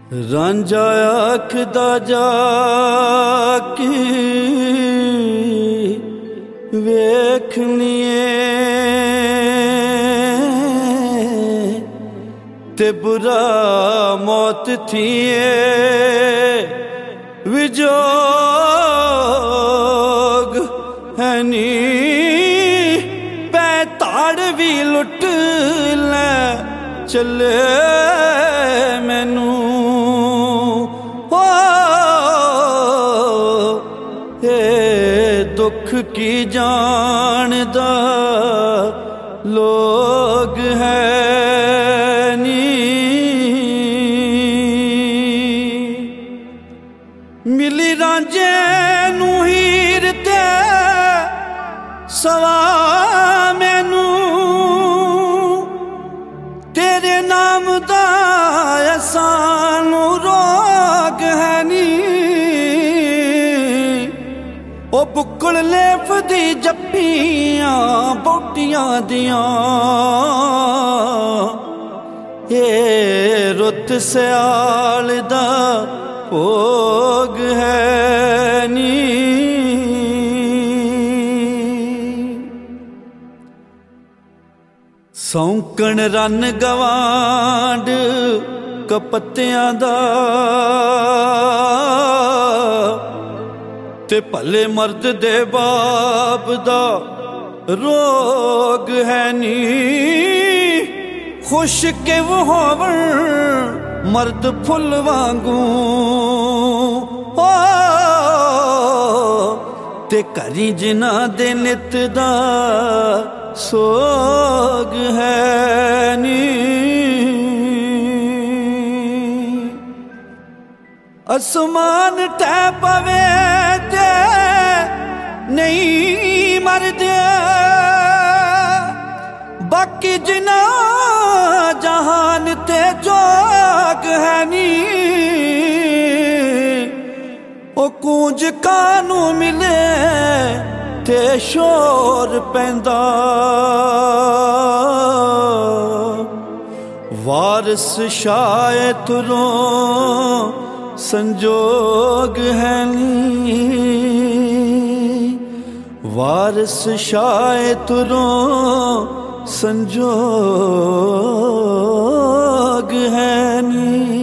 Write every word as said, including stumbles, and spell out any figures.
रांझा आखदा जाके वेखनीए ते बुरा मौत थिए विजोग है नी पैताड़ भी लुट ले चले मैनू दुख की जानदा लोग है नी मिली रांझे नू हीर ते सवा मैनू तेरे नाम दा सानू रोग है नी ओ बुक्कड़ लेफ दी जप्पियां बोटियां दियां ये रुत सियाल दा भोग है नी सौंकण रन गवांड कपत्तियां दा ते भले मर्द दे बाप दा रोग है नी खुश के वो होवन मर्द फुल वांगू ओ ते करी जिना दे नित दा सोग है नी आसमान टै पवे ते नहीं मरदे बाकी जिना जहान ते जोग है नी ओ कूंज कानू मिले ते शोर पैंदा वारस शायद तुरों संजोग है नी वारस शायद तुरों संजोग है नी।